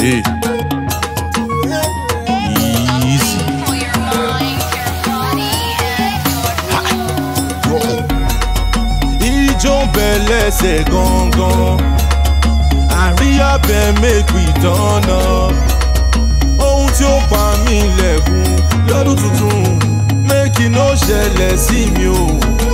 Hey. Easy. Ijo belle c'est gangan. Àríyá bẹ́ẹ̀ make we turn up. Ohun tí ó pa mí lẹ́kùn lọ́dún tuntun make it no ṣẹlẹ̀ sí mi o.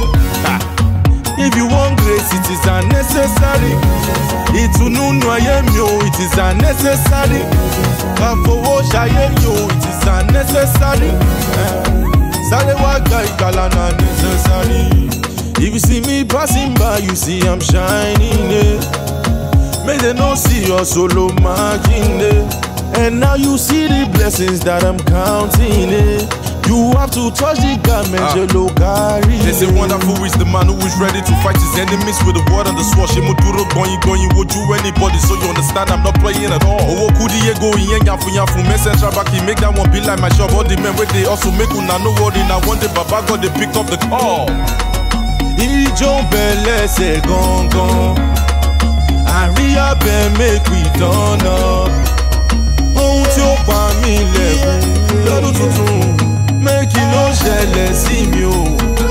If you want grace, it is unnecessary. Ìtùnú nù ayé mi o, it is unnecessary. Káfowó ṣayé mi o, it is unnecessary. Sáré wá gba ìgbàlà náà necessary. If you see me passing by, you see I'm shining. Make they no see your solo marking. And now you see the blessings that I'm counting. You have to touch the garment, your locari. They say wonderful is the man who is ready to fight his enemies with the word and the sword. Shemoduro going, would you anybody so you understand I'm not playing at all. Oh, kudi go in yafu messenger back, he make that one be like my shop. All the men where they also make una no worry. Now one day Baba God they pick up the call. Ijo belle c'est gangan. Àríyá bẹ́ẹ̀ make we turn up. Ohun tí ó pa mí lẹ́kùn lọ́dún tuntun make it no ṣẹlẹ̀ sí mi o.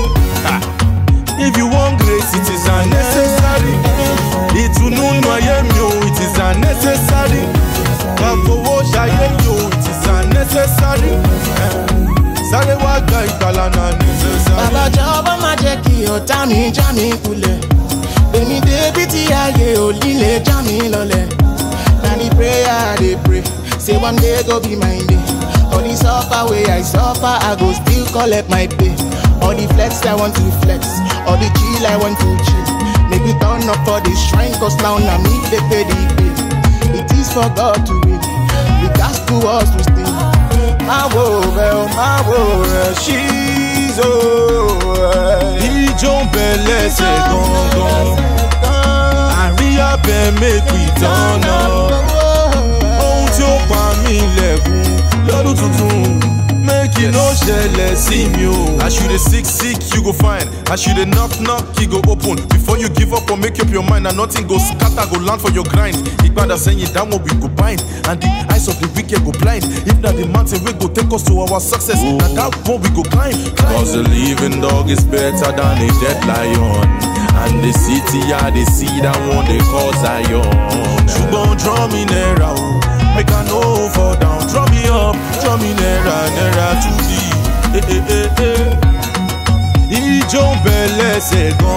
If you want grace, it is unnecessary. Ìtùnú nù ayé mi o, it is unnecessary. Káfowó ṣayé mi o, it is unnecessary. Sáré wá gba ìgbàlà náà necessary. Bàbá jọ̀wọ́ má jẹ́ kí ọ̀tá mi já mi kulẹ̀. Èmi débi tí ayé ò líle já mi lọlẹ̀. Na the prayer I dey pray, say one day go be my day. All the suffer way I suffer, I go still collect my pay. All the flex I want to flex, all the chill I want to chill. Make me turn up for the shrine, cause now na me they pay the bill. It is for God to win, we got to us to stay. My world, she's over. Ijo belle c'est gangan. Àríyá bẹ́ẹ̀ make we turn up. Ohun tí ó pa mí lẹ́kùn lọ́dún tuntun make it no ṣẹlẹ̀ sí mi o. As you dey seek, you go find. As you dey knock, he go open. Before you give up or make up your mind, and nothing go scatter, go land for your grind. Ìgbàdà sẹ́yìn that one we go bind, and the eyes of the wicked go blind. If na the mountain we go take us to our success, na that one we go climb. Cause the living dog is better than a dead lion. And the city they see that one they call Zion. Ṣùgbọ́n draw me nearer o, make I no fall down. Draw me up, draw me nearer to thee. Ijo belle c'est gangan.